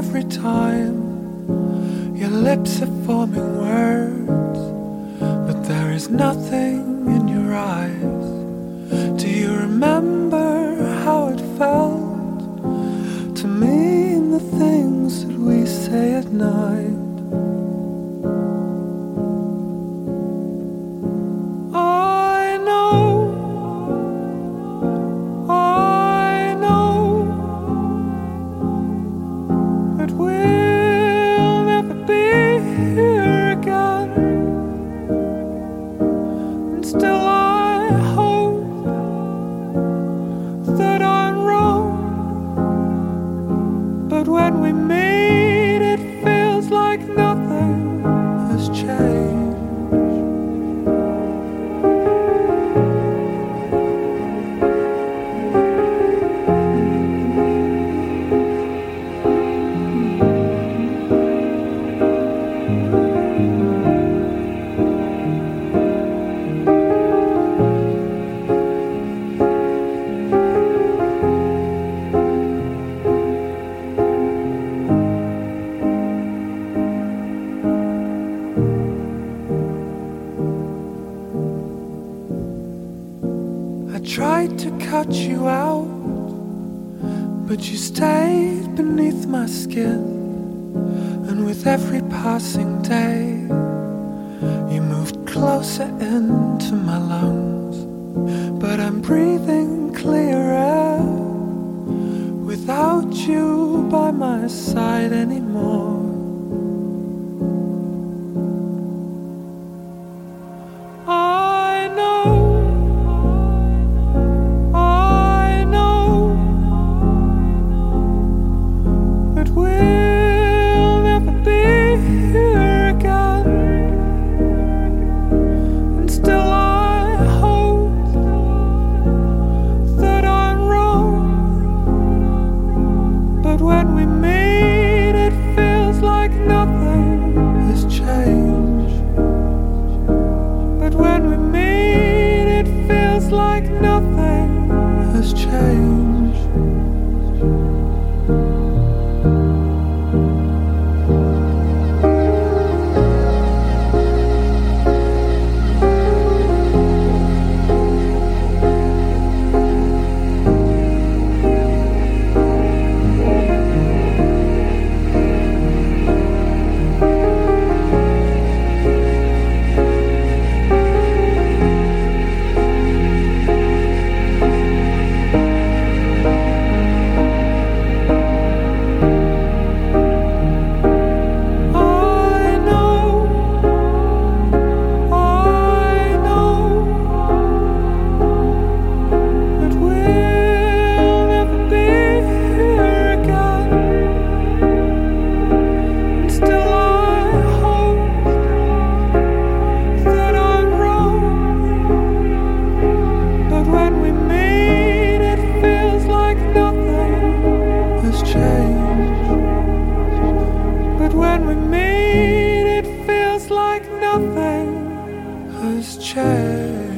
every time your lips are forming words, but there is nothing in your eyes. Do you remember how it felt to mean the things that we say at night? But when we meet, it feels like nothing has changed. I tried to cut you out, but you stayed beneath my skin. And with every passing day, you moved closer into my lungs. But I'm breathing clear air without you by my side anymore. When we meet, it feels like nothing has changed. But when we meet, it feels like nothing has changed. When we meet, it feels like nothing has changed.